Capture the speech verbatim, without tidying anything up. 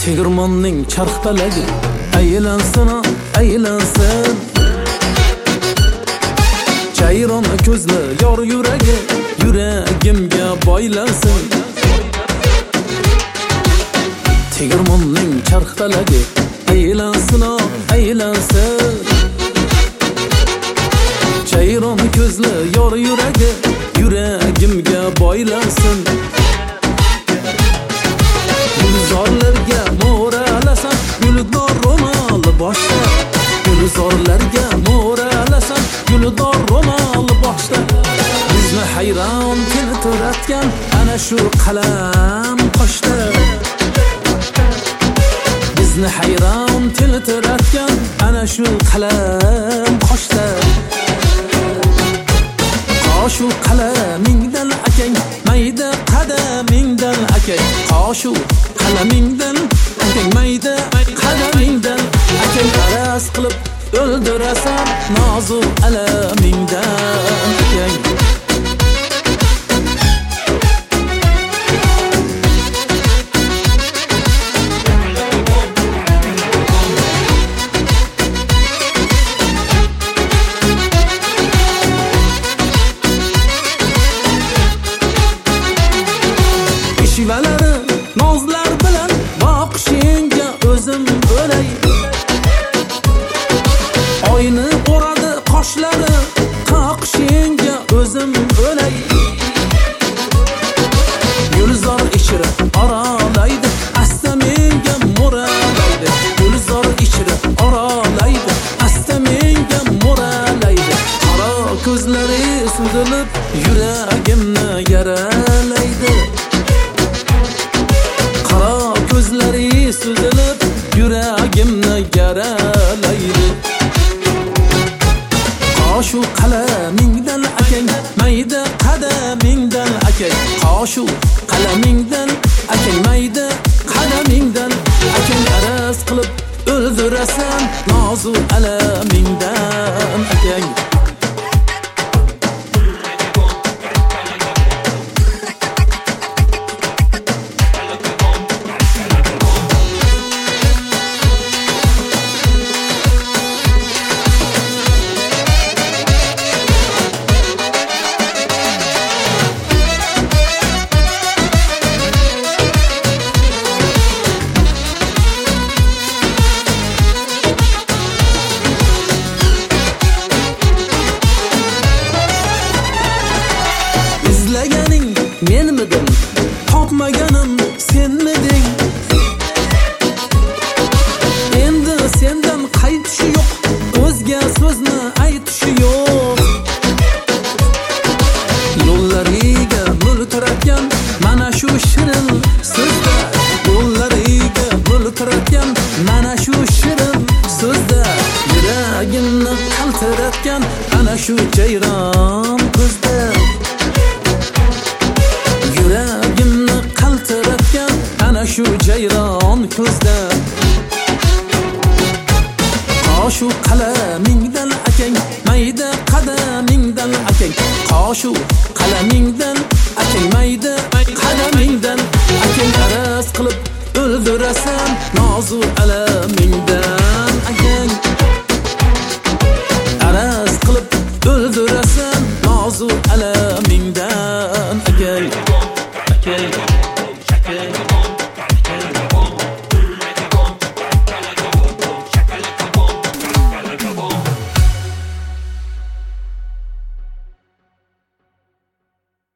Tegirmonning charxtalagi aylansin, aylansin. Jayron ko'zli yor yuragi yuragimga boylansin. Tegirmonning charxtalagi aylansin, aylansin. Jayron ko'zli yor yuragi yuragimga boylansin. Gulzorlarga mo'ralasam guldor ro'moli boshda. Gulzorlarga mo'ralasam guldor ro'moli boshda. Bizni hayron keltiratgan ana shu qalam qoshda. Bizni hayron keltiratgan ana shu qalam qoshda. Qoshu qalamingdan akang mayda qadamingdan akang. Qoshu qalamingdan akang mayda qadamingdan akang. Araz qilib o'ldirasan nozu alamingdan akang. Shivalari nozlar bilan boqishingga o'zim o'lay. Oyni o'radi qoshlari qoqishingga o'zim o'lay. Gulzor ichra oralaydi asta menga mo'ralaydi. Gulzor ichra oralaydi asta menga mo'ralaydi. Qaro ko'zlari suzilib yuragimni yaralaydi. Ko'zlari suzilib yuragimni yaralaydi. Qoshu qalamingdan akang mayda qadamingdan akang. Qoshu qalamingdan akang mayda qadamingdan akang. Araz qilib o'ldirasan nozu alamingdan akang. İzlaganing menmidim, topmaganim senmiding. Endi sendan qaytishi yo'q, o'zga so'zni aytishi yo'q. Yo'llariga multiratgan mana shu shirin so'zda. Yo'llariga multiratgan mana shu shirin so'zda. Yuragimni qaltiratgan ana shu jayron ko'zda. Yuragimni qaltiratgan ana shu jayron ko'zda. Qoshu qalamingdan akang mayda qadamingdan akang. Qoshu qalamingdan akang mayda qadamingdan akang. Araz qilib o'ldirasan nozu alamingdan